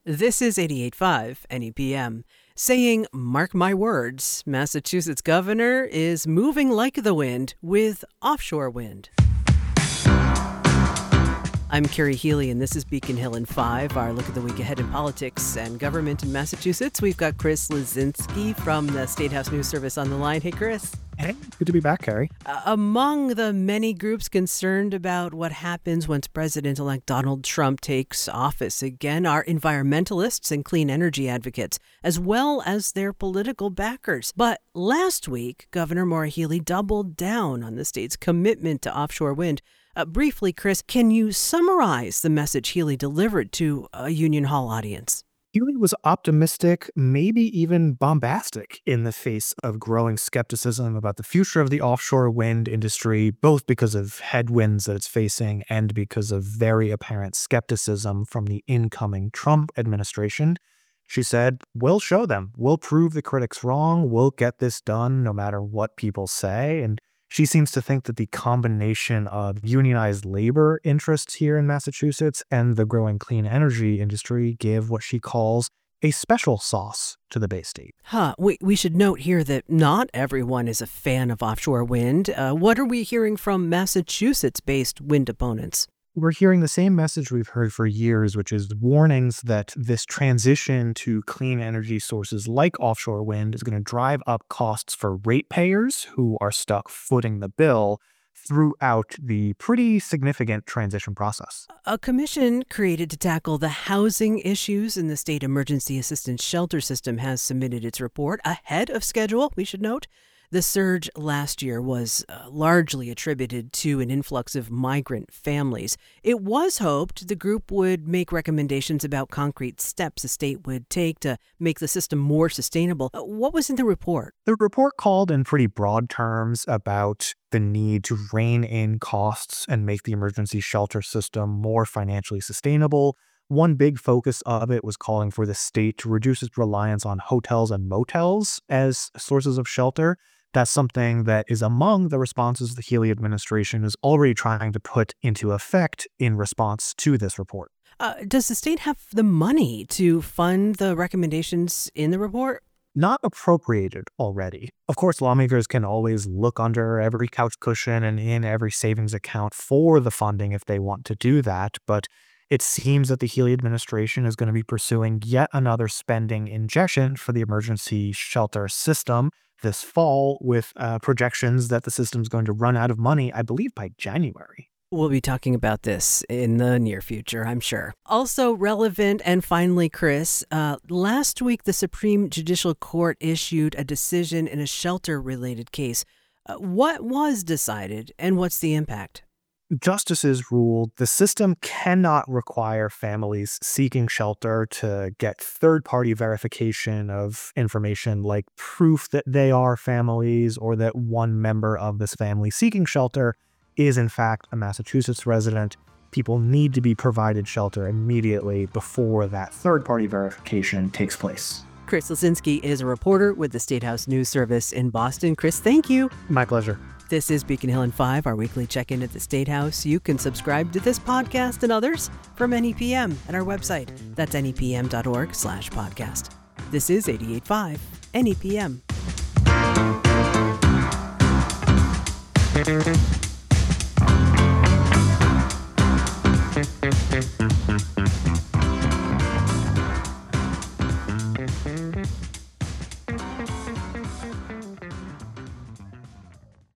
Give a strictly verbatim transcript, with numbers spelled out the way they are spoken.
This is eighty-eight point five N E P M, saying, mark my words, Massachusetts governor is moving like the wind with offshore wind. I'm Carrie Healy, and this is Beacon Hill in five, our look at the week ahead in politics and government in Massachusetts. We've got Chris Lisinski from the State House News Service on the line. Hey, Chris. Hey, good to be back, Carrie. Uh, among the many groups concerned about what happens once President-elect Donald Trump takes office again are environmentalists and clean energy advocates, as well as their political backers. But last week, Governor Maura Healey doubled down on the state's commitment to offshore wind. Uh, briefly, Chris, can you summarize the message Healey delivered to a Union Hall audience? Healey was optimistic, maybe even bombastic, in the face of growing skepticism about the future of the offshore wind industry, both because of headwinds that it's facing and because of very apparent skepticism from the incoming Trump administration. She said, we'll show them. We'll prove the critics wrong. We'll get this done no matter what people say. And she seems to think that the combination of unionized labor interests here in Massachusetts and the growing clean energy industry give what she calls a special sauce to the Bay State. Huh. We, we should note here that not everyone is a fan of offshore wind. Uh, what are we hearing from Massachusetts-based wind opponents? We're hearing the same message we've heard for years, which is warnings that this transition to clean energy sources like offshore wind is going to drive up costs for ratepayers who are stuck footing the bill throughout the pretty significant transition process. A commission created to tackle the housing issues in the state emergency assistance shelter system has submitted its report ahead of schedule, we should note. The surge last year was uh, largely attributed to an influx of migrant families. It was hoped the group would make recommendations about concrete steps the state would take to make the system more sustainable. Uh, what was in the report? The report called in pretty broad terms about the need to rein in costs and make the emergency shelter system more financially sustainable. One big focus of it was calling for the state to reduce its reliance on hotels and motels as sources of shelter. That's something that is among the responses the Healey administration is already trying to put into effect in response to this report. Uh, does the state have the money to fund the recommendations in the report? Not appropriated already. Of course, lawmakers can always look under every couch cushion and in every savings account for the funding if they want to do that, but it seems that the Healey administration is going to be pursuing yet another spending injection for the emergency shelter system this fall, with uh, projections that the system's going to run out of money, I believe, by January. We'll be talking about this in the near future, I'm sure. Also relevant, and finally, Chris, uh, last week the Supreme Judicial Court issued a decision in a shelter-related case. Uh, what was decided, and what's the impact? Justices ruled the system cannot require families seeking shelter to get third-party verification of information like proof that they are families or that one member of this family seeking shelter is in fact a Massachusetts resident. People need to be provided shelter immediately before that third-party verification takes place. Chris Lisinski is a reporter with the State House News Service in Boston. Chris, thank you. My pleasure. This is Beacon Hill in five, our weekly check-in at the State House. You can subscribe to this podcast and others from N E P M at our website. That's nepm.org slash podcast. This is eighty-eight point five N E P M.